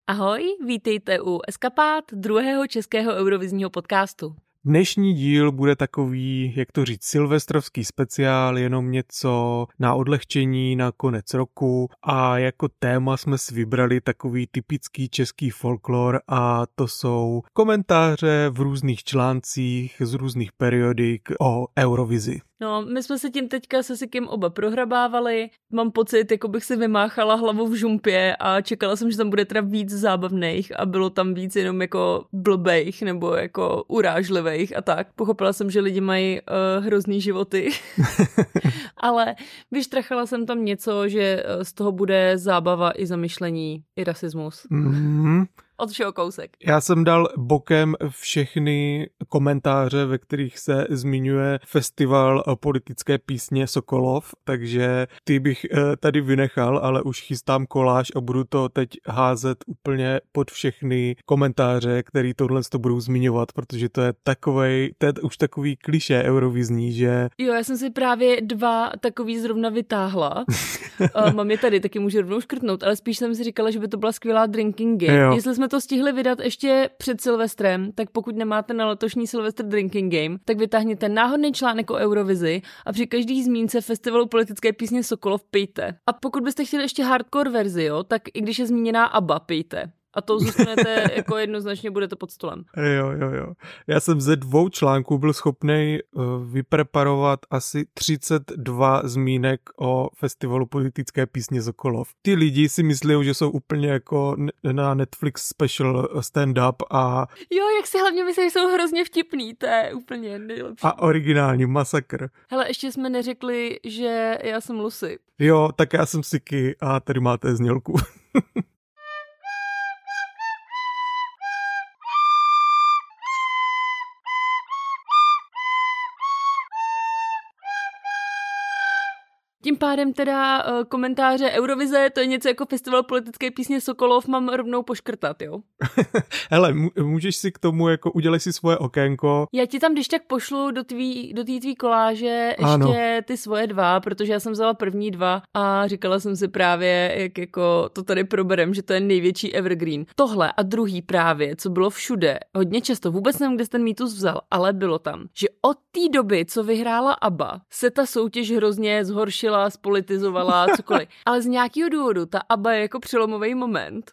Ahoj, vítejte u Eskapád, druhého českého eurovizního podcastu. Dnešní díl bude takový, jak to říct, silvestrovský speciál, jenom něco na odlehčení na konec roku a jako téma jsme si vybrali takový typický český folklor a to jsou komentáře v různých článcích z různých periodik o Eurovizi. No, my jsme se tím teďka se Sikim oba prohrabávali. Mám pocit, jako bych si vymáchala hlavu v žumpě a čekala jsem, že tam bude teda víc zábavných a bylo tam víc jenom jako blbejch nebo jako urážlivých a tak. Pochopila jsem, že lidi mají hrozný životy. Ale vyštrachala jsem tam něco, že z toho bude zábava i zamyšlení, i rasismus. Mm-hmm. Od všeho kousek. Já jsem dal bokem všechny komentáře, ve kterých se zmiňuje festival politické písně Sokolov, takže ty bych tady vynechal, ale už chystám koláž a budu to teď házet úplně pod všechny komentáře, který tohle to budou zmiňovat, protože to je už takový klišé eurovizní, že... Jo, já jsem si právě dva takový zrovna vytáhla. Mám je tady, taky můžu rovnou škrtnout, ale spíš jsem si říkala, že by to byla skvělá drinking game. Jo. Jestli jsme to stihli vydat ještě před Silvestrem, tak pokud nemáte na letošní Silvestr drinking game, tak vytáhněte náhodný článek o Eurovizi a při každý zmínce festivalu politické písně Sokolov pijte. A pokud byste chtěli ještě hardcore verzi, jo, tak i když je zmíněná ABBA, pijte. A to zůstanete jako jednoznačně budete pod stolem. Jo. Já jsem ze 2 článků byl schopnej vypreparovat asi 32 zmínek o festivalu politické písně Sokolov. Ty lidi si myslí, že jsou úplně jako na Netflix special stand-up a... Jo, jak si hlavně myslí, že jsou hrozně vtipný, to je úplně nejlepší. A originální masakr. Hele, ještě jsme neřekli, že já jsem Lucy. Jo, tak já jsem Siky a tady máte znělku. Tím pádem teda komentáře Eurovize, to je něco jako festival politické písně Sokolov, mám rovnou poškrtat, jo? Hele, můžeš si k tomu, jako udělej si svoje okénko. Já ti tam když tak pošlu do té tvý koláže ještě ty svoje 2, protože já jsem vzala první 2 a říkala jsem si právě, jak jako to tady proberem, že to je největší evergreen. Tohle a druhý právě, co bylo všude, hodně často, vůbec nevím, kde jsi ten mýtus vzal, ale bylo tam, že od té doby, co vyhrála ABBA, se ta soutěž hrozně zhoršila, spolitizovala, cokoliv. Ale z nějakého důvodu ta ABBA je jako přelomový moment.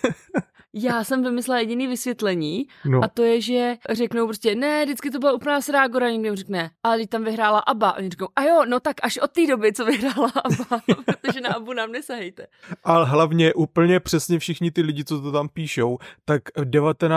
Já jsem vymyslela jediný vysvětlení a to je, že řeknou prostě, ne, vždycky to byla úplná srágora, někdo řekne, ale když tam vyhrála ABBA, a oni řeknou, a jo, no tak až od té doby, co vyhrála ABBA, protože na ABBU nám nesahejte. Ale hlavně úplně přesně všichni ty lidi, co to tam píšou, tak v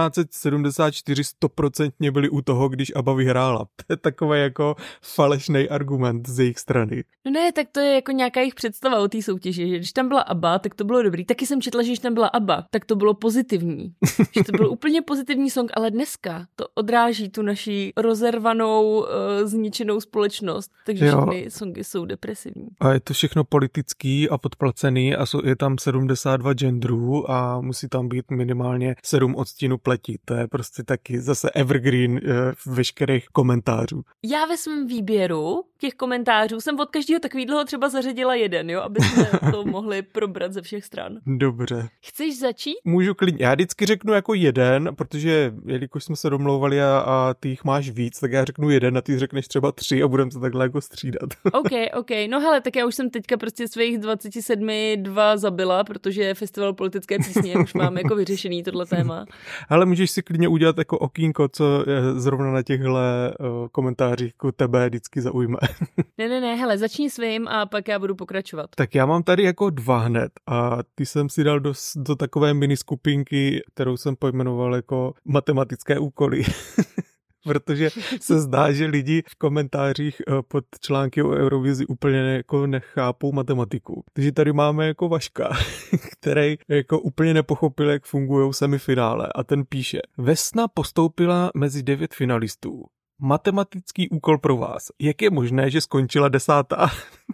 1974 100% byli u toho, když ABBA vyhrála. To je takový jako falešný argument z jejich strany. No ne, tak to je jako nějaká jejich představa o té soutěži, že když tam byla ABBA, tak to bylo dobrý. Taky jsem četla, že když tam byla ABBA, tak to bylo pozitivní. Že to byl úplně pozitivní song, ale dneska to odráží tu naší rozervanou, zničenou společnost. Takže všechny songy jsou depresivní. A je to všechno politický a podplacený a je tam 72 genderů a musí tam být minimálně 7 odstínů pleti. To je prostě taky zase evergreen veškerých komentářů. Já ve svém výběru těch komentářů jsem od každého takového třeba zařadila jeden, jo, aby jsme to mohli probrat ze všech stran. Dobře. Chceš začít? Můžu klidně. Já vždycky řeknu jako jeden, protože jelikož jsme se domlouvali a ty jich máš víc, tak já řeknu jeden a ty řekneš třeba 3 a budeme se takhle jako střídat. OK. No hele, tak já už jsem teďka prostě svých 27 2 zabila, protože festival politické písně už mám jako vyřešený tohle téma. Ale můžeš si klidně udělat jako okýnko, co zrovna na těchhle komentářích jako tebe vždycky zaujme. Ne, hele, začni svým a pak já budu pokračovat. Tak já mám tady jako 2 hned a ty jsem si dal do takové miniskupinky, kterou jsem pojmenoval jako matematické úkoly. Protože se zdá, že lidi v komentářích pod články o Eurovizi úplně jako nechápou matematiku. Takže tady máme jako Vaška, který jako úplně nepochopil, jak fungují semifinále a ten píše: Vesna postoupila mezi 9 finalistů. Matematický úkol pro vás. Jak je možné, že skončila 10?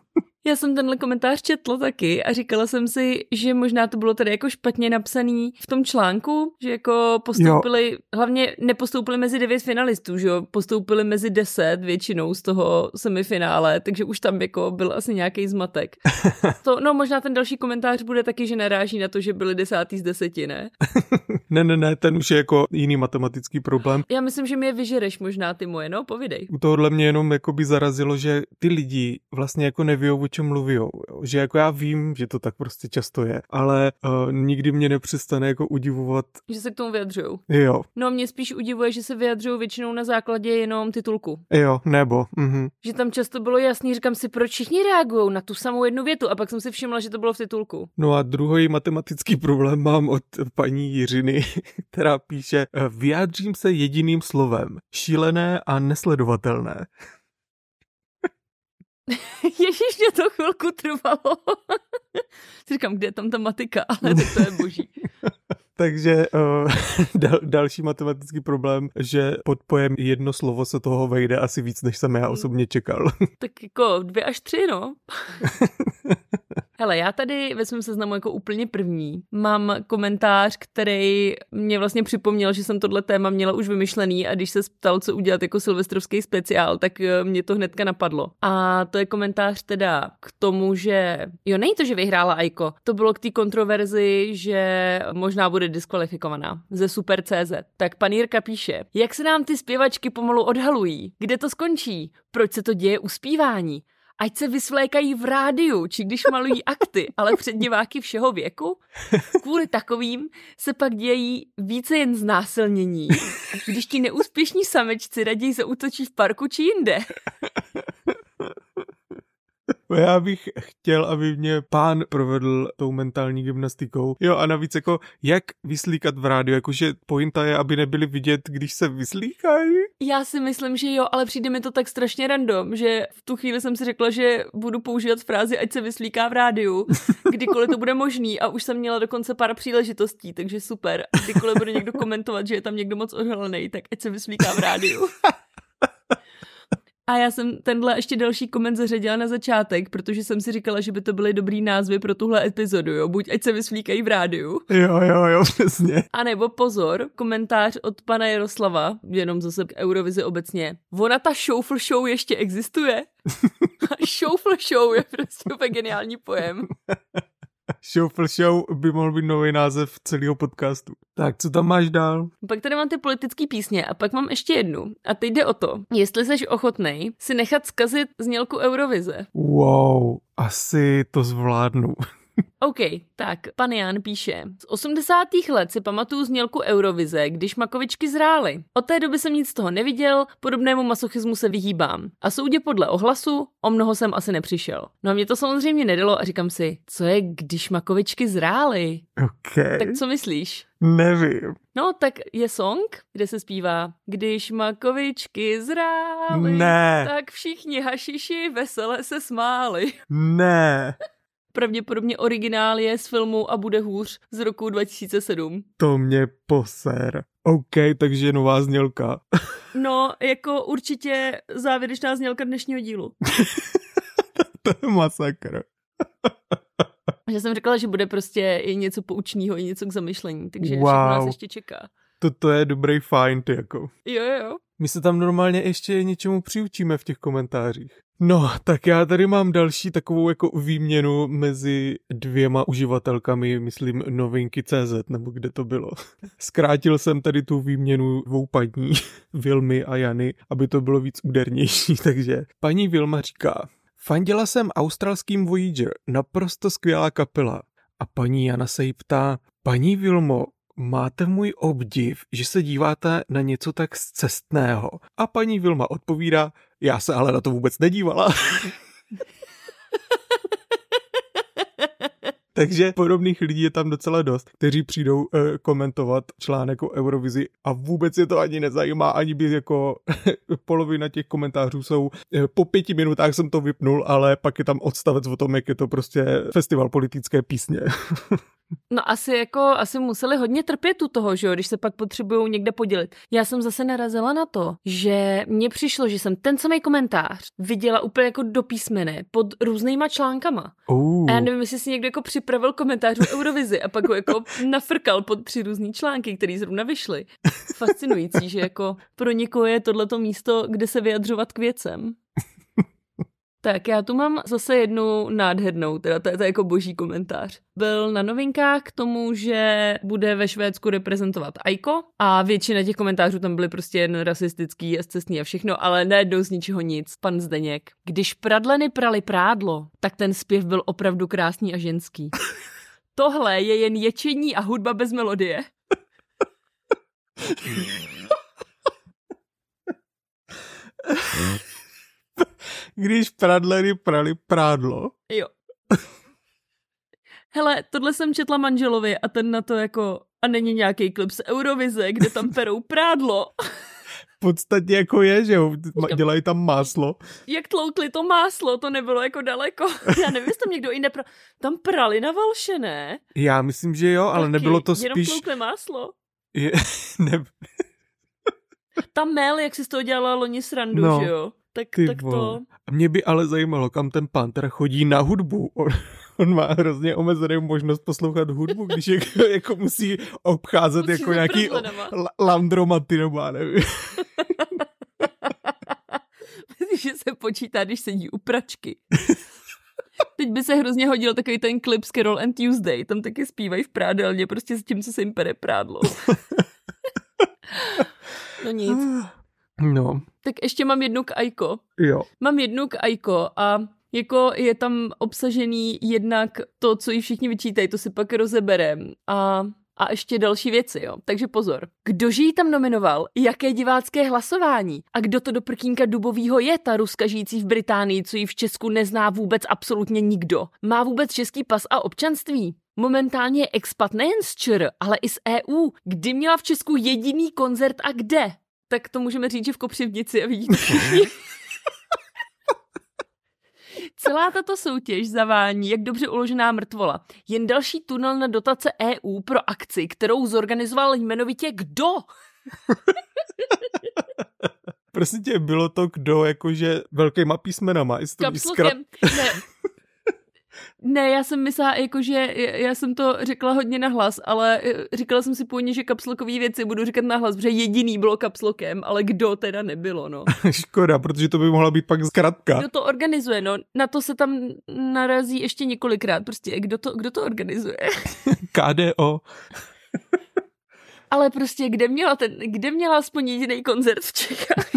Já jsem tenhle komentář četla taky a říkala jsem si, že možná to bylo tady jako špatně napsaný v tom článku, že jako postoupili, hlavně nepostoupili mezi 9 finalistů, že jo, postoupili mezi 10 většinou z toho semifinále, takže už tam jako byl asi nějaký zmatek. No možná ten další komentář bude taky, že naráží na to, že byli 10. z 10, ne? Ne, ten už je jako jiný matematický problém. Já myslím, že mi je vyžereš možná ty moje, no, povídej. U tohohle mě jenom jakoby zarazilo, že ty lidi vlastně jako nevíjou, o čem mluvijou. Jo? Že jako já vím, že to tak prostě často je, ale nikdy mě nepřestane jako udivovat. Že se k tomu vyjadřujou. Jo. No mě spíš udivuje, že se vyjadřují většinou na základě jenom titulku. Jo, nebo. Že tam často bylo jasný, říkám si, proč všichni reagují na tu samou jednu větu a pak jsem si všimla, že to bylo v titulku. No a druhý matematický problém mám od paní Jiřiny, která píše: vyjádřím se jediným slovem. Šílené a nesledovatelné. Ježíš, mě to chvilku trvalo. Říkám, kde je tam ta matika, ale to je boží. Takže další matematický problém, že pod pojem jedno slovo se toho vejde asi víc, než jsem já osobně čekal. Tak jako 2 až 3, no. Hele, já tady ve svém seznamu jako úplně první mám komentář, který mě vlastně připomněl, že jsem tohle téma měla už vymyšlený a když se ptal, co udělat jako silvestrovský speciál, tak mě to hnedka napadlo. A to je komentář teda k tomu, že jo, není to, že vyhrála Aiko, to bylo k té kontroverzi, že možná bude diskvalifikovaná ze Super.cz. Tak pan Jirka píše: jak se nám ty zpěvačky pomalu odhalují? Kde to skončí? Proč se to děje u zpívání? Ať se vysvlékají v rádiu, či když malují akty, ale před diváky všeho věku? Kvůli takovým se pak dějí více jen znásilnění, když ti neúspěšní samečci raději zaútočí v parku či jinde. Já bych chtěl, aby mě pán provedl tou mentální gymnastikou. Jo, a navíc jako, jak vyslíkat v rádiu, jakože pointa je, aby nebyli vidět, když se vyslíkají. Já si myslím, že jo, ale přijde mi to tak strašně random, že v tu chvíli jsem si řekla, že budu používat frázi, ať se vyslíká v rádiu, kdykoliv to bude možný, a už jsem měla dokonce pár příležitostí, takže super. Kdykoliv bude někdo komentovat, že je tam někdo moc odhalený, tak ať se vyslíká v rádiu. A já jsem tenhle ještě další koment zařadila na začátek, protože jsem si říkala, že by to byly dobrý názvy pro tuhle epizodu, jo. Buď ať se vyslíkají v rádiu. Jo, přesně. A nebo pozor, komentář od pana Jaroslava, jenom zase k Eurovizi obecně. Ona ta Shuffle Show ještě existuje? Shuffle Show je prostě úplně geniální pojem. Shuffle Show by mohl být nový název celého podcastu. Tak, co tam máš dál? Pak tady mám ty politické písně a pak mám ještě jednu. A teď jde o to, jestli jsi ochotnej si nechat zkazit znělku Eurovize. Wow, asi to zvládnu. OK, tak pan Jan píše: z 80. let si pamatuju znělku Eurovize, když makovičky zrály. Od té doby jsem nic z toho neviděl, podobnému masochismu se vyhýbám. A soudě podle ohlasu, o mnoho jsem asi nepřišel. No a mě to samozřejmě nedalo a říkám si, co je, když makovičky zrály? Okay. Tak co myslíš? Nevím. No, tak je song, kde se zpívá: když makovičky zrály, ne. tak všichni hašiši vesele se smáli. Ne. Pravděpodobně originál je z filmu A bude hůř z roku 2007. To mě poser. OK, takže nová znělka. No, jako určitě závěrečná znělka dnešního dílu. To je masakr. Že jsem říkala, že bude prostě i něco poučného, i něco k zamyšlení, takže všechno nás ještě čeká. To je dobrý find, jako. Jo. My se tam normálně ještě něčemu přiučíme v těch komentářích. No, tak já tady mám další takovou jako výměnu mezi dvěma uživatelkami, myslím Novinky.cz, nebo kde to bylo. Zkrátil jsem tady tu výměnu dvou paní, Vilmy a Jany, aby to bylo víc údernější, takže paní Vilma říká: fandila jsem australským Voyager, naprosto skvělá kapela. A paní Jana se jí ptá: paní Vilmo, máte můj obdiv, že se díváte na něco tak scestného? A paní Vilma odpovídá: já se ale na to vůbec nedívala. Takže podobných lidí je tam docela dost, kteří přijdou komentovat článek o Eurovizi a vůbec je to ani nezajímá, ani by jako polovina těch komentářů jsou po 5 minutách jsem to vypnul, ale pak je tam odstavec o tom, jak je to prostě festival politické písně. No asi museli hodně trpět u toho, že jo, když se pak potřebují někde podělit. Já jsem zase narazila na to, že mně přišlo, že jsem ten samý komentář viděla úplně jako do písmene pod různýma článkama. A já nevím, jestli si někdo jako připravil komentář o Eurovizi a pak ho jako nafrkal pod 3 různý články, které zrovna vyšly. Fascinující, že jako pro někoho je tohleto místo, kde se vyjadřovat k věcem. Tak já tu mám zase jednu nádhernou, teda to je jako boží komentář. Byl na Novinkách k tomu, že bude ve Švédsku reprezentovat Aiko a většina těch komentářů tam byly prostě jen rasistický a scestný a všechno, ale najednou z ničeho nic. Pan Zdeněk. Když pradleny prali prádlo, tak ten zpěv byl opravdu krásný a ženský. Tohle je jen ječení a hudba bez melodie. Když pradleny prali prádlo. Jo. Hele, tohle jsem četla manželovi a ten na to jako, a není nějaký klip z Eurovize, kde tam perou prádlo. V podstatě jako je, že jo, dělají tam máslo. Jak tloukli to máslo, to nebylo jako daleko. Já nevím, jestli tam někdo i tam prali na Valše, ne? Já myslím, že jo, ale taky, nebylo to spíš... Jenom tloukli máslo. Ta Mel, jak jsi z toho dělala loni srandu, no, že jo? Tak to... Mě by ale zajímalo, kam ten pán teda chodí na hudbu. On má hrozně omezenou možnost poslouchat hudbu, když jako musí obcházet jako nějaký landromaty, nebo já nevím. Myslím, že se počítá, když sedí u pračky. Teď by se hrozně hodil takový ten klip z Carol and Tuesday. Tam taky zpívají v prádelně, prostě s tím, co se jim pere prádlo. No nic. No. Tak ještě mám jednu k Aiko. Jo. Mám jednu k Aiko a jako je tam obsažený jednak to, co jí všichni vyčítají, to si pak rozeberem. A ještě další věci, jo. Takže pozor. Kdože jí tam nominoval, jaké divácké hlasování a kdo to do prkínka dubovýho je, ta Ruska žijící v Británii, co ji v Česku nezná vůbec absolutně nikdo. Má vůbec český pas a občanství. Momentálně je expat nejen z ČR, ale i z EU. Kdy měla v Česku jediný koncert a kde? Tak to můžeme říct, že v Kopřivnici a vidíte všichni. Celá tato soutěž zavání, jak dobře uložená mrtvola. Jen další tunel na dotace EU pro akci, kterou zorganizoval jmenovitě kdo? Prosím tě, bylo to kdo, jakože velkýma písmenama? Kapslokem. Ne, já jsem myslela, jakože já jsem to řekla hodně nahlas, ale říkala jsem si původně, že kapslokový věci budu říkat nahlas, protože jediný bylo kapslokem, ale kdo teda nebylo, no. Škoda, protože to by mohla být pak zkratka. Kdo to organizuje, no, na to se tam narazí ještě několikrát, prostě kdo to organizuje? KDO. Ale prostě kde měla aspoň jediný koncert v Čechách?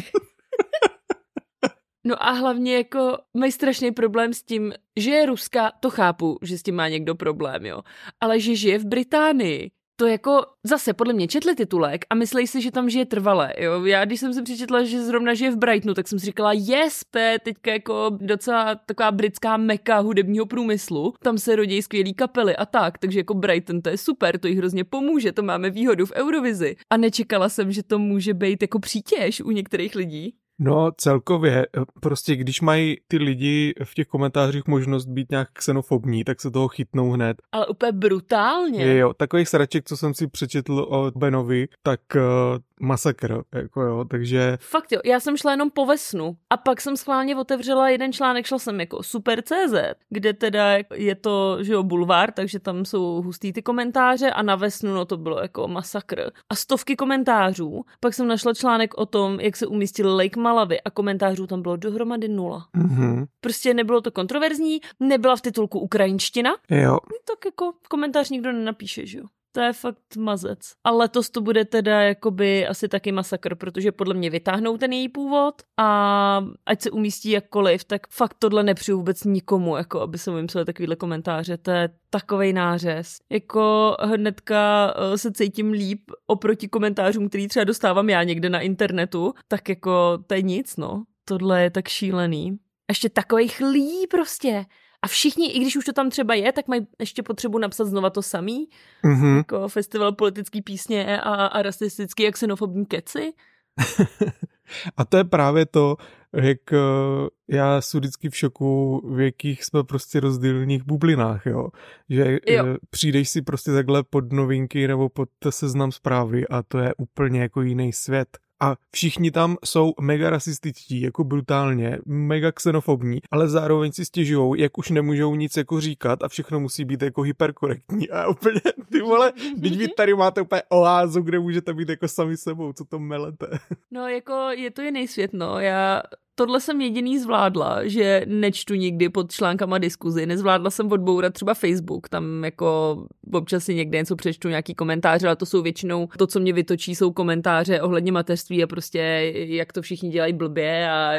No a hlavně jako mají strašný problém s tím, že je Ruska, to chápu, že s tím má někdo problém, jo. Ale že žije v Británii, to jako zase podle mě četli titulek a myslej si, že tam žije trvale, jo. Já když jsem si přečetla, že zrovna žije v Brightonu, tak jsem si říkala, teďka jako docela taková britská meka hudebního průmyslu, tam se rodí skvělý kapely a tak, takže jako Brighton to je super, to jí hrozně pomůže, to máme výhodu v Eurovizi. A nečekala jsem, že to může být jako přítěž u některých lidí. No celkově, prostě když mají ty lidi v těch komentářích možnost být nějak xenofobní, tak se toho chytnou hned. Ale úplně brutálně. Jo, takových sraček, co jsem si přečetl o Benovi, tak masakr, jako jo, takže... Fakt jo, já jsem šla jenom po Vesnu a pak jsem schválně otevřela jeden článek, šla jsem jako Super.cz, kde teda je to, že jo, bulvár, takže tam jsou hustý ty komentáře a na Vesnu, no to bylo jako masakr. A stovky komentářů, pak jsem našla článek o tom, jak se umístil Lake Malawi a komentářů tam bylo dohromady 0. Mm-hmm. Prostě nebylo to kontroverzní, nebyla v titulku ukrajinština, jo. Tak jako komentář nikdo nenapíše, že jo. To je fakt mazec. A letos to bude teda jakoby asi taky masakr, protože podle mě vytáhnou ten její původ a ať se umístí jakkoliv, tak fakt tohle nepřiju vůbec nikomu, jako aby se vymysleli takovýhle komentáře. To je takovej nářez. Jako hnedka se cítím líp oproti komentářům, který třeba dostávám já někde na internetu, tak jako to je nic, no. Tohle je tak šílený. Ještě takových lidí prostě. A všichni, i když už to tam třeba je, tak mají ještě potřebu napsat znova to samý. Mm-hmm. Jako festival politický písně a rasistický a xenofobní keci. A to je právě to, jak já jsem vždycky v šoku, v jakých jsme prostě rozdílných bublinách, jo. Že přijdeš si prostě takhle pod novinky nebo pod seznam zprávy a to je úplně jako jiný svět. A všichni tam jsou mega rasističtí, jako brutálně, mega xenofobní, ale zároveň si stěžujou, jak už nemůžou nic jako říkat a všechno musí být jako hyperkorektní. A úplně, ty vole, teď vy tady máte úplně oázu, kde můžete být jako sami sebou, co to melete. No jako je to jiný svět, no. Tohle jsem jediný zvládla, že nečtu nikdy pod článkama diskuzi. Nezvládla jsem odbourat třeba Facebook, tam jako občas si někde něco přečtu, nějaký komentáře, ale to jsou většinou, to, co mě vytočí, jsou komentáře ohledně mateřství a prostě jak to všichni dělají blbě a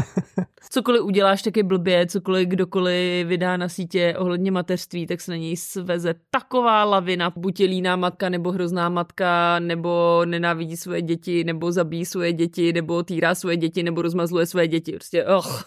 cokoliv uděláš, tak je blbě, cokoliv kdokoliv vydá na sítě ohledně mateřství, tak se na něj sveze taková lavina, buď je líná matka, nebo hrozná matka, nebo nenávidí svoje děti, nebo zabíjí svoje děti, nebo týrá svoje děti, nebo rozmazluje svoje děti, prostě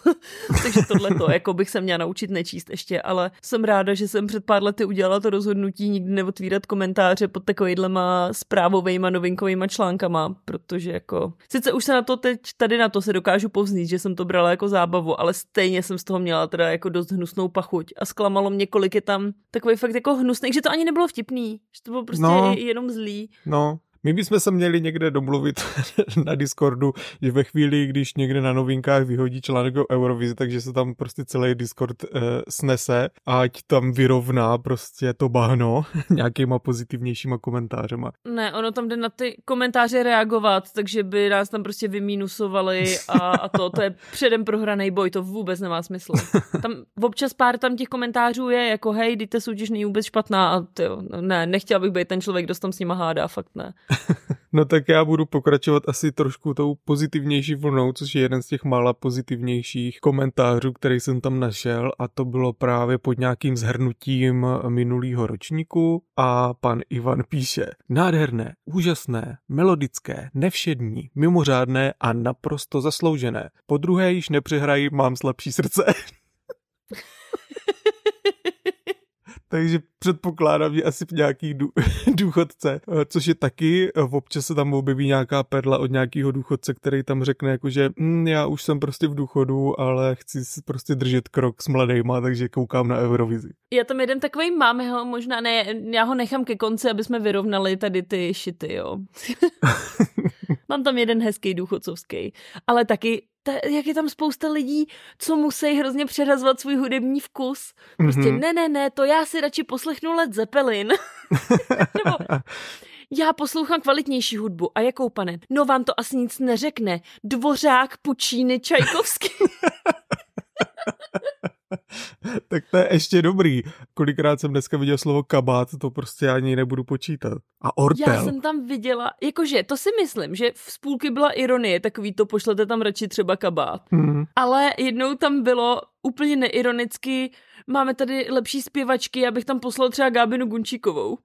Takže tohleto, jako bych se měla naučit nečíst ještě, ale jsem ráda, že jsem před pár lety udělala to rozhodnutí nikdy neotvírat komentáře pod takovýhlema zprávovejma novinkovýma článkama, protože jako, sice už se na to teď, tady na to se dokážu povznít, že jsem to brala jako zábavu, ale stejně jsem z toho měla teda jako dost hnusnou pachuť a zklamalo mě, kolik je tam takový fakt jako hnusný, že to ani nebylo vtipný, že to bylo prostě jenom zlý. No. My bychom se měli někde domluvit na Discordu, že ve chvíli, když někde na novinkách vyhodí článek o Eurovizi, takže se tam prostě celý Discord snese, ať tam vyrovná prostě to bahno nějakýma pozitivnějšíma komentářema. Ne, ono tam jde na ty komentáře reagovat, takže by nás tam prostě vymínusovali a to je předem prohraný boj, to vůbec nemá smysl. Tam občas pár tam těch komentářů je jako hej, dejte soutěž není vůbec špatná a tyjo, ne, nechtěla bych být ten člověk, kdo tam s nima hádá, fakt ne. No tak já budu pokračovat asi trošku tou pozitivnější vlnou, což je jeden z těch mála pozitivnějších komentářů, který jsem tam našel a to bylo právě pod nějakým shrnutím minulýho ročníku a pan Ivan píše: nádherné, úžasné, melodické, nevšední, mimořádné a naprosto zasloužené. Po druhé již nepřehrají, mám slabší srdce. Takže předpokládám, že asi nějaký důchodce, což je taky, občas se tam objeví nějaká perla od nějakého důchodce, který tam řekne jakože já už jsem prostě v důchodu, ale chci si prostě držet krok s mladejma, takže koukám na Eurovizi. Já tam jeden takovej máme ho, možná ne, já ho nechám ke konci, aby jsme vyrovnali tady ty šity, jo. Mám tam jeden hezký důchodcovský, ale taky jak je tam spousta lidí, co musí hrozně přerazovat svůj hudební vkus. Prostě ne, to já si radši poslechnu Led Zeppelin. Nebo já poslouchám kvalitnější hudbu. A jakou, pane? No vám to asi nic neřekne. Dvořák, Puccini, Čajkovský. Tak to je ještě dobrý. Kolikrát jsem dneska viděl slovo kabát, to prostě ani nebudu počítat. A ortel. Já jsem tam viděla, jakože to si myslím, že v půlky byla ironie, takový to pošlete tam radši třeba kabát. Ale jednou tam bylo úplně neironicky, máme tady lepší zpěvačky, já bych tam poslal třeba Gábinu Gunčíkovou.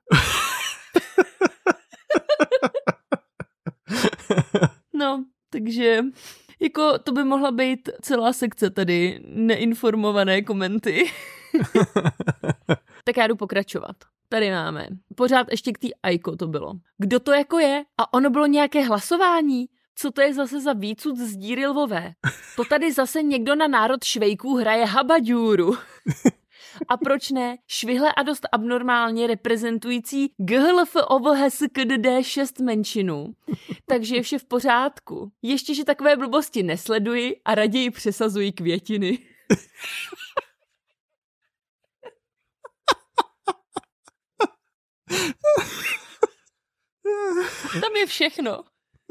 No, takže jako to by mohla být celá sekce tady neinformované komenty. Tak já jdu pokračovat. Tady máme. Pořád ještě k té Aiko to bylo. Kdo to jako je? A ono bylo nějaké hlasování? Co to je zase za výcud z díry lvové? To tady zase někdo na národ Švejků hraje habadjůru. A proč ne? Švihle a dost abnormálně reprezentující GHLF OVHSKDD 6 menšinu. Takže je vše v pořádku. Ještě, že takové blbosti nesleduji a raději přesazuji květiny. Tam je všechno.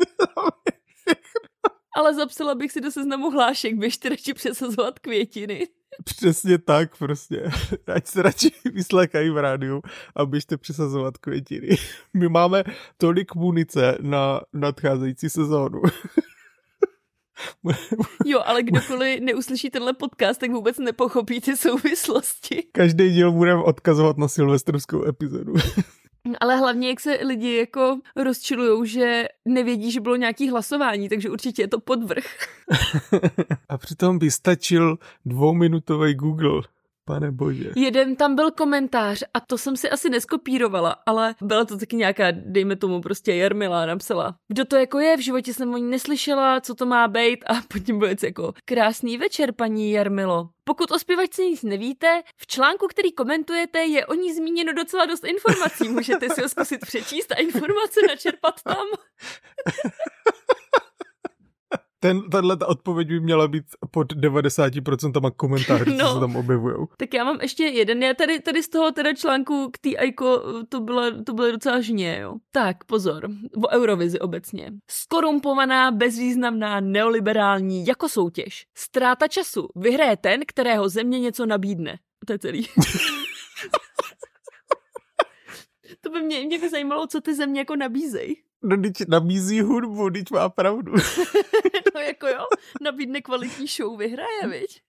Ale zapsala bych si do seznamu hlášek, běžte radši přesazovat květiny. Přesně tak prostě. Ať se radši vyslekají v rádiu a běžte přesazovat květiny. My máme tolik munice na nadcházející sezónu. Jo, ale kdokoliv neuslyší tenhle podcast, tak vůbec nepochopí ty souvislosti. Každý díl budeme odkazovat na silvestrskou epizodu. Ale hlavně, jak se lidi jako rozčilujou, že nevědí, že bylo nějaký hlasování, takže určitě je to podvrh. A přitom by stačil 2minutový Google. Pane bože. Jeden tam byl komentář a to jsem si asi neskopírovala, ale byla to taky nějaká, dejme tomu prostě Jarmila napsala. Kdo to jako je, v životě jsem o ní neslyšela, co to má být a pod tím byl jako krásný večer, paní Jarmilo. Pokud o zpěvačce nic nevíte, v článku, který komentujete, je o ní zmíněno docela dost informací. Můžete si ho zkusit přečíst a informace načerpat tam. Tato odpověď by měla být pod 90% komentářů, co se tam objevujou. Tak já mám ještě jeden. Já tady z toho teda článku k té Aiko, to bylo docela žně, jo. Tak, pozor. O Eurovizi obecně. Skorumpovaná, bezvýznamná, neoliberální, jako soutěž. Ztráta času. Vyhraje ten, kterého země něco nabídne. To je celý. To by mě by zajímalo, co ty země jako nabízejí. No, když nabízí hudbu, když má pravdu. No jako jo, nabídne kvalitní show, vyhraje, viď?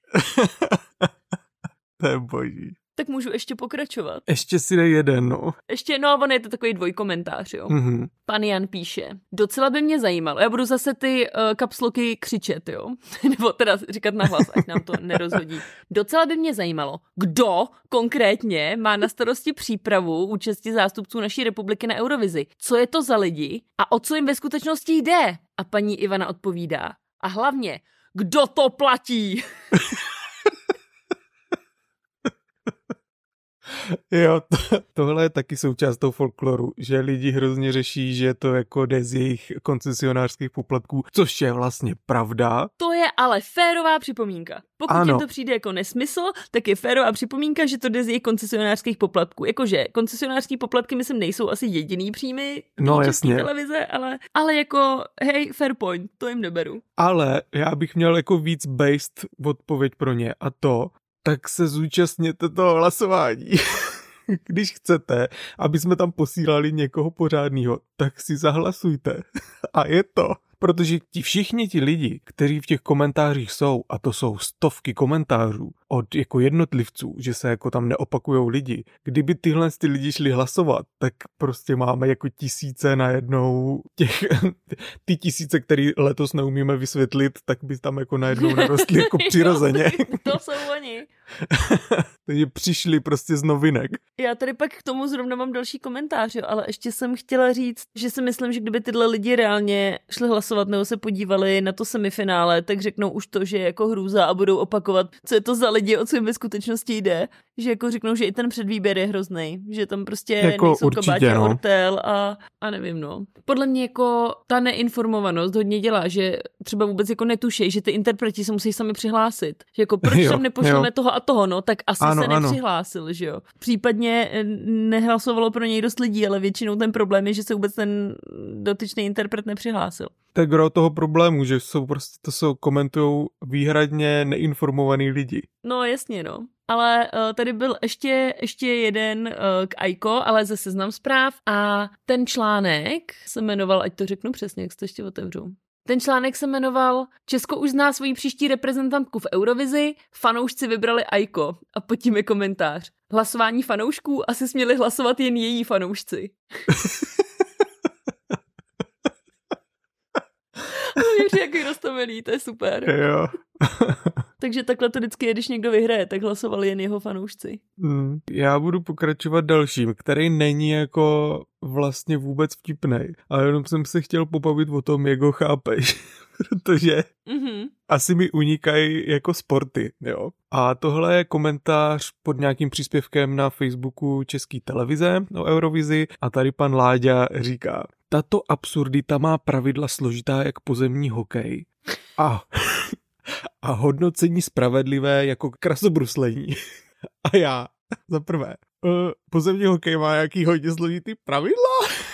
To je boží. Tak můžu ještě pokračovat. Ještě si dej jeden, no. Ještě, no, on je to takový dvojkomentář, jo. Mm-hmm. Pan Jan píše, docela by mě zajímalo, já budu zase ty kapsloky křičet, jo. Nebo teda říkat nahlas, ať nám to nerozhodí. Docela by mě zajímalo, kdo konkrétně má na starosti přípravu účasti zástupců naší republiky na Eurovizi. Co je to za lidi a o co jim ve skutečnosti jde? A paní Ivana odpovídá. A hlavně, kdo to platí? Jo, tohle je taky součást toho folkloru, že lidi hrozně řeší, že to jako jde z jejich koncesionářských poplatků, což je vlastně pravda. To je ale férová připomínka. Pokud jim to přijde jako nesmysl, tak je férová připomínka, že to jde z jejich koncesionářských poplatků. Jakože koncesionářský poplatky, myslím, nejsou asi jediný příjmy české televize, ale jako hej, fair point, to jim neberu. Ale já bych měl jako víc based odpověď pro ně a to, tak se zúčastněte toho hlasování. Když chcete, aby jsme tam posílali někoho pořádného, tak si zahlasujte. A je to. Protože všichni ti lidi, kteří v těch komentářích jsou, a to jsou stovky komentářů od jako jednotlivců, že se jako tam neopakujou lidi, kdyby tyhle ty lidi šli hlasovat, tak prostě máme jako tisíce najednou ty tisíce, který letos neumíme vysvětlit, tak by tam jako najednou narostly jako přirozeně. To jsou oni. Takže přišli prostě z novinek. Já tady pak k tomu zrovna mám další komentář, jo, ale ještě jsem chtěla říct, že si myslím, že kdyby tyhle lidi reálně šli hlasovat nebo se podívali na to semifinále, tak řeknou už to, že je jako hrůza a budou opakovat, co je to za lidi, o co jim ve skutečnosti jde. Že jako řeknou, že i ten předvýběr je hroznej, že tam prostě jako nejsou kabátě ortel a nevím, no. Podle mě jako ta neinformovanost hodně dělá, že třeba vůbec jako netuší, že ty interpreti se musí sami přihlásit. Že jako proč tam nepošleme toho a toho, no, tak asi se nepřihlásil, že jo. Případně nehlasovalo pro něj dost lidí, ale většinou ten problém je, že se vůbec ten dotyčný interpret nepřihlásil. To je gro toho problému, že komentujou výhradně neinformovaný lidi. No jasně, no. Ale tady byl ještě jeden k Aiko, ale ze Seznam Zpráv a ten článek se jmenoval, ať to řeknu přesně, jak se to ještě otevřu. Ten článek se jmenoval Česko už zná svoji příští reprezentantku v Eurovizi, fanoušci vybrali Aiko a pod tím je komentář. Hlasování fanoušků asi směli hlasovat jen její fanoušci. Věři, jaký roztomený, to je super. Jo. Takže takhle to vždycky je, když někdo vyhraje, tak hlasovali jen jeho fanoušci. Já budu pokračovat dalším, který není jako vlastně vůbec vtipnej, ale jenom jsem se chtěl pobavit o tom, jak ho chápeš, protože asi mi unikají jako sporty, jo. A tohle je komentář pod nějakým příspěvkem na Facebooku České televize o Eurovizi a tady pan Láďa říká: tato absurdita má pravidla složitá jak pozemní hokej a hodnocení spravedlivé jako krasobruslení. A já, za prvé, pozemní hokej má nějaký hodně složitý pravidla?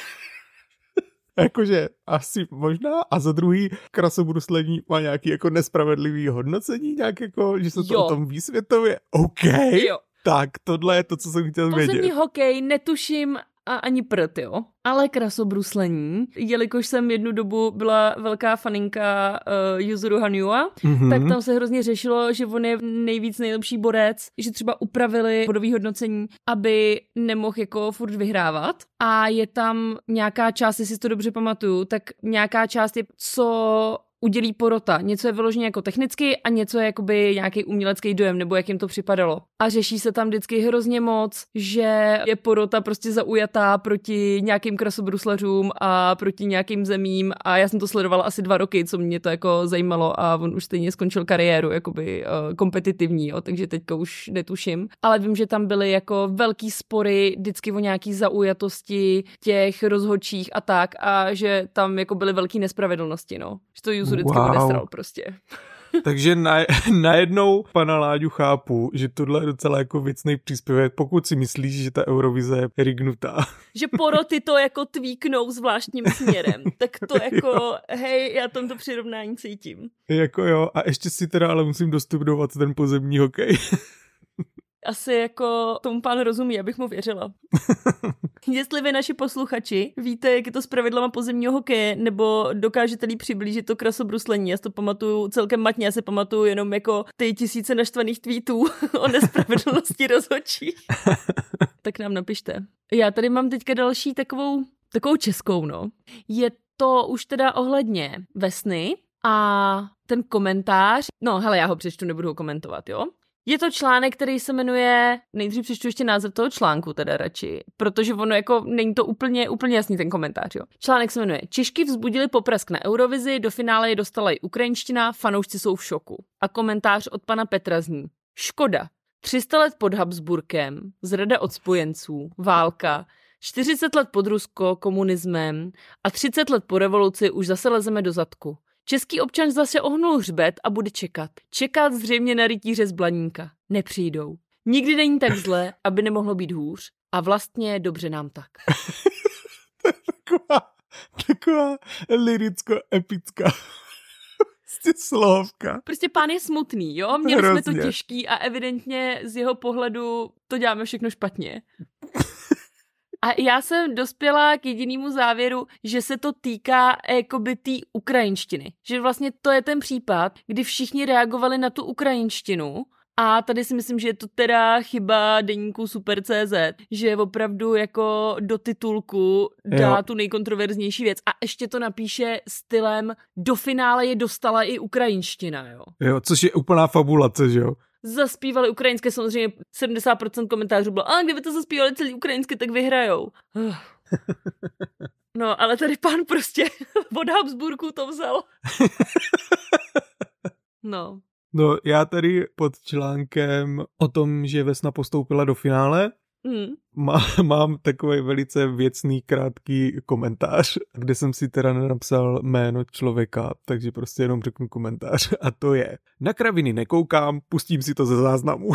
Jakože asi možná. A za druhý, krasobruslení má nějaký jako nespravedlivý hodnocení, nějak jako, že se to o tom vysvětluje. OK. Jo. Tak, tohle je to, co jsem chtěl vědět. Pozemní hokej netuším a ani prd, jo. Ale krasobruslení, jelikož jsem jednu dobu byla velká faninka Yuzuru Hanyu, tak tam se hrozně řešilo, že on je nejlepší borec, že třeba upravili bodový hodnocení, aby nemohl jako furt vyhrávat. A je tam nějaká část, jestli si to dobře pamatuju, tak nějaká část je, co udělí porota. Něco je vyloženě jako technicky a něco je jakoby nějaký umělecký dojem, nebo jak jim to připadalo. A řeší se tam vždycky hrozně moc, že je porota prostě zaujatá proti nějakým krasobruslařům a proti nějakým zemím a já jsem to sledovala asi 2 roky, co mě to jako zajímalo a on už stejně skončil kariéru jakoby kompetitivní, jo, takže teďka už netuším. Ale vím, že tam byly jako velký spory vždycky o nějaký zaujatosti těch rozhodčích a tak a že tam jako byly velký nespravedlnosti, no. Že to Juzu vždycky odestral prostě. Takže najednou pana Láďu chápu, že tohle je docela jako věcnej příspěvek, pokud si myslíš, že ta Eurovize je rignutá. Že poroty to jako tvíknou zvláštním směrem, tak to jako, hej, já tomto přirovnání cítím. Jako jo, a ještě si teda ale musím dostudovat ten pozemní hokej. Asi jako tomu pán rozumí, abych mu věřila. Jestli vy, naši posluchači, víte, jak je to s pravidlama pozemního hokeje, nebo dokážete líp přiblížit to krasobruslení. Já si to pamatuju celkem matně, já si pamatuju jenom jako ty 1000 naštvaných tweetů o nespravedlnosti rozhodčích. Tak nám napište. Já tady mám teďka další takovou českou, no. Je to už teda ohledně Vesny a ten komentář, no hele, já ho přečtu, nebudu ho komentovat, jo. Je to článek, který se jmenuje, nejdřív přečtu ještě název toho článku teda radši, protože ono jako není to úplně jasný ten komentář, jo. Článek se jmenuje Češky vzbudili poprask na Eurovizi, do finále je dostala i ukrajinština, fanoušci jsou v šoku. A komentář od pana Petra zní: škoda, 300 let pod Habsburkem, zrada od spojenců, válka, 40 let pod Rusko, komunismem a 30 let po revoluci už zase lezeme do zadku. Český občan zase ohnul hřbet a bude čekat. Čekat zřejmě na rytíře z Blaníka. Nepřijdou. Nikdy není tak zle, aby nemohlo být hůř. A vlastně dobře nám tak. To je taková liricko-epická slovka. Prostě pán je smutný, jo? Měli jsme to těžký a evidentně z jeho pohledu to děláme všechno špatně. A já jsem dospěla k jedinému závěru, že se to týká jakoby té ukrajinštiny. Že vlastně to je ten případ, kdy všichni reagovali na tu ukrajinštinu a tady si myslím, že je to teda chyba deníku Super.cz, že opravdu jako do titulku dá tu nejkontroverznější věc a ještě to napíše stylem do finále je dostala i ukrajinština, jo. Jo, což je úplná fabulace, že jo. Zaspívali ukrajinské, samozřejmě 70% komentářů bylo, a kdyby to zaspívali celý ukrajinsky, tak vyhrajou. No, ale tady pán prostě od Habsburku to vzal. No. No, já tady pod článkem o tom, že Vesna postoupila do finále, mám takový velice věcný, krátký komentář, kde jsem si teda nenapsal jméno člověka, takže prostě jenom řeknu komentář a to je: na kraviny nekoukám, pustím si to ze záznamu.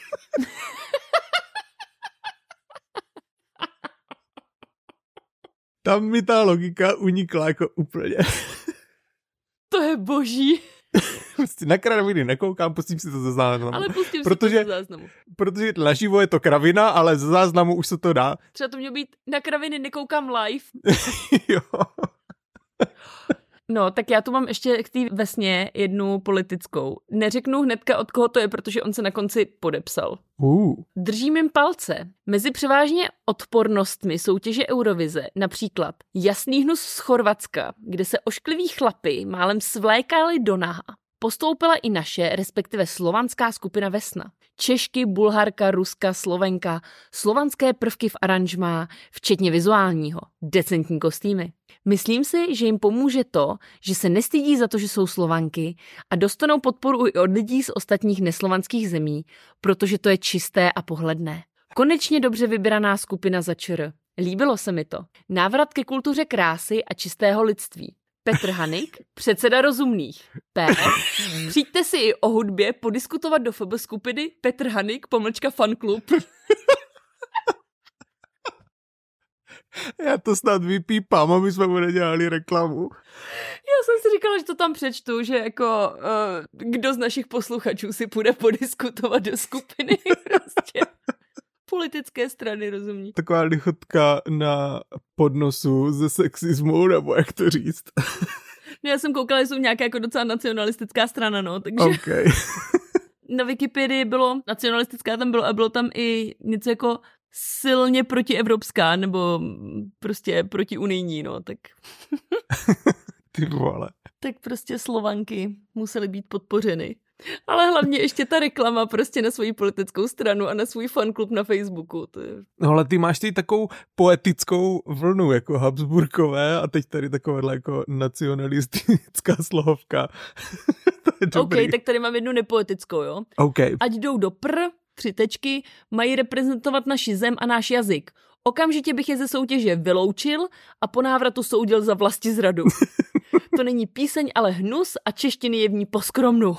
Tam mi ta logika unikla jako úplně. To je boží. Na kraviny nekoukám, pustím si to ze záznamu. Ale pustím si to ze záznamu. Protože naživo je to kravina, ale ze záznamu už se to dá. Třeba to mělo být na kraviny nekoukám live. Jo. No, tak já tu mám ještě k té Vesně jednu politickou. Neřeknu hnedka, od koho to je, protože on se na konci podepsal. Držím jim palce. Mezi převážně odpornostmi soutěže Eurovize, například Jasný hnus z Chorvatska, kde se oškliví chlapi málem svlékali do naha, postoupila i naše, respektive slovanská skupina Vesna. Češky, Bulharka, Ruska, Slovenka, slovanské prvky v aranžmá, včetně vizuálního, decentní kostýmy. Myslím si, že jim pomůže to, že se nestydí za to, že jsou Slovanky a dostanou podporu i od lidí z ostatních neslovanských zemí, protože to je čisté a pohledné. Konečně dobře vybraná skupina za ČR. Líbilo se mi to. Návrat ke kultuře krásy a čistého lidství. Petr Hanik, předseda Rozumných. Přijďte si i o hudbě podiskutovat do FB skupiny Petr Hanik _ fanklub. Já to snad vypípám, aby jsme mu nedělali reklamu. Já jsem si říkala, že to tam přečtu, že jako kdo z našich posluchačů si půjde podiskutovat do skupiny. Prostě. Politické strany, rozumí. Taková lichotka na podnosu ze sexismu, nebo jak to říct. No, já jsem koukala, že jsou nějaká jako docela nacionalistická strana, no, takže... Okay. Na Wikipedii bylo nacionalistická, tam bylo a bylo tam i něco jako silně protievropská, nebo prostě protiunijní, no, tak... Ty vole. Tak prostě Slovanky musely být podpořeny. Ale hlavně ještě ta reklama prostě na svoji politickou stranu a na svůj fanklub na Facebooku. To je... No ale ty máš tady takovou poetickou vlnu jako Habsburkové a teď tady takováhle jako nacionalistická slohovka. To je dobrý. OK, tak tady mám jednu nepoetickou, jo? OK. Ať jdou do 3 tečky, mají reprezentovat naši zem a náš jazyk. Okamžitě bych je ze soutěže vyloučil a po návratu soudil za vlastizradu. To není píseň, ale hnus a češtiny je v ní poskromnu.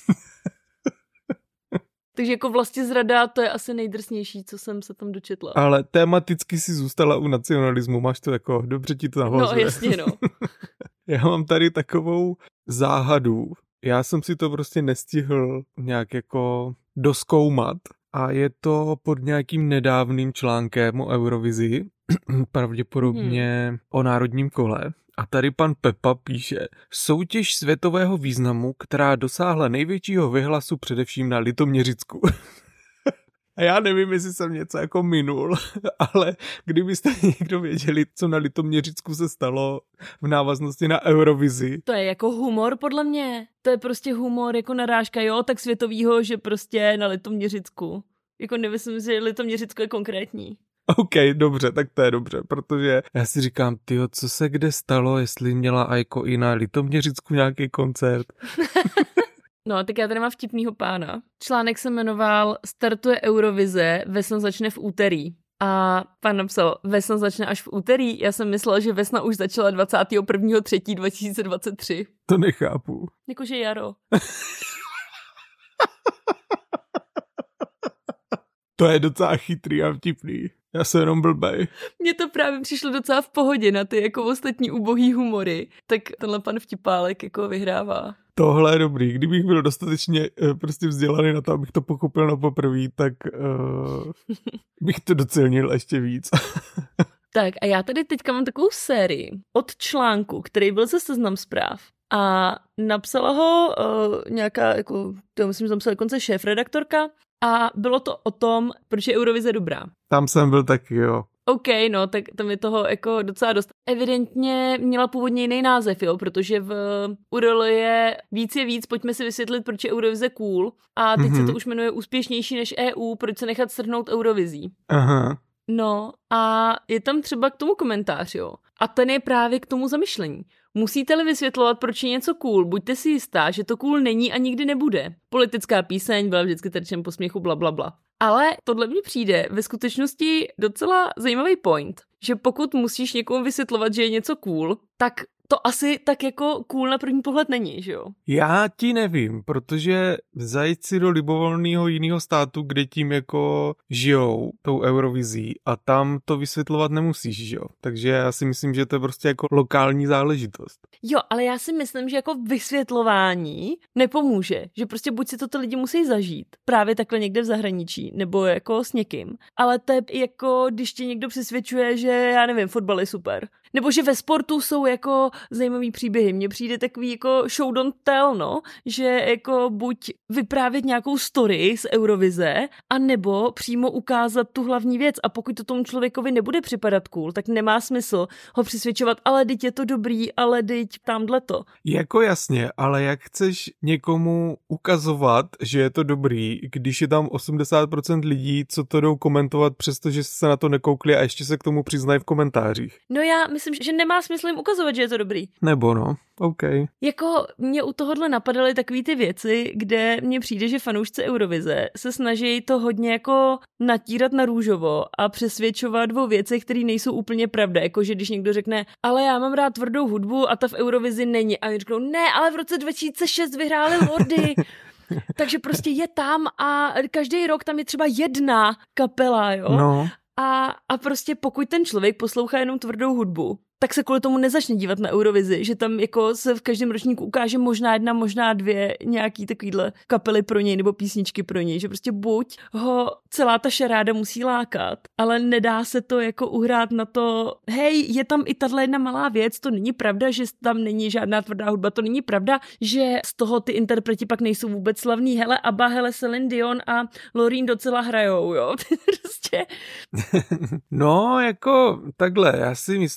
Takže jako vlastizrada, to je asi nejdrsnější, co jsem se tam dočetla. Ale tematicky si zůstala u nacionalismu, máš to jako, dobře ti to nahlasuje. No jasně, no. Já mám tady takovou záhadu. Já jsem si to prostě nestihl nějak jako dozkoumat. A je to pod nějakým nedávným článkem o Eurovizi, pravděpodobně o národním kole. A tady pan Pepa píše, soutěž světového významu, která dosáhla největšího vyhlasu především na Litoměřicku. A já nevím, jestli jsem něco jako minul, ale kdybyste někdo věděli, co na Litoměřicku se stalo v návaznosti na Eurovizi. To je jako humor podle mě. To je prostě humor jako narážka, jo, tak světovýho, že prostě na Litoměřicku. Jako nemyslím, že Litoměřicko je konkrétní. OK, dobře, tak to je dobře, protože já si říkám, tyjo, co se kde stalo, jestli měla Aiko i na Litoměřicku nějaký koncert. No, tak já tady mám vtipnýho pána. Článek se jmenoval Startuje Eurovize, vesna začne v úterý. A pán napsal, vesna začne až v úterý? Já jsem myslela, že vesna už začala 21.3.2023. To nechápu. Jakože jaro. To je docela chytrý a vtipný. Já jsem jenom blbej. Mně to právě přišlo docela v pohodě na ty jako ostatní ubohý humory. Tak tenhle pan vtipálek jako vyhrává. Tohle je dobrý. Kdybych byl dostatečně prostě vzdělaný na to, abych to pochopil na poprvé, tak bych to docenil ještě víc. Tak a já tady teďka mám takovou sérii od článku, který byl ze Seznam Zpráv. A napsala ho nějaká, jako, to myslím, že tam psala dokonce šéfredaktorka. A bylo to o tom, proč je Eurovize dobrá. Tam jsem byl taky, jo. OK, no, tak tam je toho jako docela dost. Evidentně měla původně jiný název, jo, protože v URL je víc, pojďme si vysvětlit, proč je Eurovize cool. A teď se to už jmenuje úspěšnější než EU, proč se nechat strhnout Eurovizí. Aha. No a je tam třeba k tomu komentář, jo. A ten je právě k tomu zamyšlení. Musíte-li vysvětlovat, proč je něco cool, buďte si jistá, že to cool není a nikdy nebude. Politická píseň byla vždycky terčem posměchu, blablabla. Ale tohle mně přijde ve skutečnosti docela zajímavý point, že pokud musíš někomu vysvětlovat, že je něco cool, tak to asi tak jako cool na první pohled není, že jo? Já ti nevím, protože zajít si do libovolného jiného státu, kde tím jako žijou tou Eurovizí a tam to vysvětlovat nemusíš, že jo? Takže já si myslím, že to je prostě jako lokální záležitost. Jo, ale já si myslím, že jako vysvětlování nepomůže, že prostě buď si to ty lidi musí zažít, právě takhle někde v zahraničí, nebo jako s někým, ale to je jako, když ti někdo přesvědčuje, že já nevím, fotbal je super. Nebo že ve sportu jsou jako zajímavý příběhy. Mně přijde takový jako show don't tell, no, že jako buď vyprávět nějakou story z Eurovize, a nebo přímo ukázat tu hlavní věc. A pokud to tomu člověkovi nebude připadat cool, tak nemá smysl ho přesvědčovat, ale teď je to dobrý, ale teď tamhle to. Jako jasně, ale jak chceš někomu ukazovat, že je to dobrý, když je tam 80% lidí, co to jdou komentovat, přestože se na to nekoukli a ještě se k tomu přiznají v komentářích. No já myslím, že nemá smysl jim ukazovat, že je to dobrý. Nebo no, OK. Jako mě u tohohle napadaly takový ty věci, kde mně přijde, že fanoušci Eurovize se snaží to hodně jako natírat na růžovo a přesvědčovat o věcech, které nejsou úplně pravda. Jako že když někdo řekne, ale já mám rád tvrdou hudbu a ta v Eurovizi není. A oni řeknou, ne, ale v roce 2006 vyhráli Lordi. Takže prostě je tam a každý rok tam je třeba jedna kapela, jo. No. A prostě pokud ten člověk poslouchá jenom tvrdou hudbu, tak se kvůli tomu nezačne dívat na Eurovizi, že tam jako se v každém ročníku ukáže možná jedna, možná dvě nějaký takovýhle kapely pro něj nebo písničky pro něj, že prostě buď ho celá ta šaráda musí lákat, ale nedá se to jako uhrát na to, hej, je tam i tahle jedna malá věc, to není pravda, že tam není žádná tvrdá hudba, to není pravda, že z toho ty interpreti pak nejsou vůbec slavný, hele ABBA, hele Celine Dion a Loreen docela hrajou, jo, prostě. No, jako takhle, já si myslím, že to je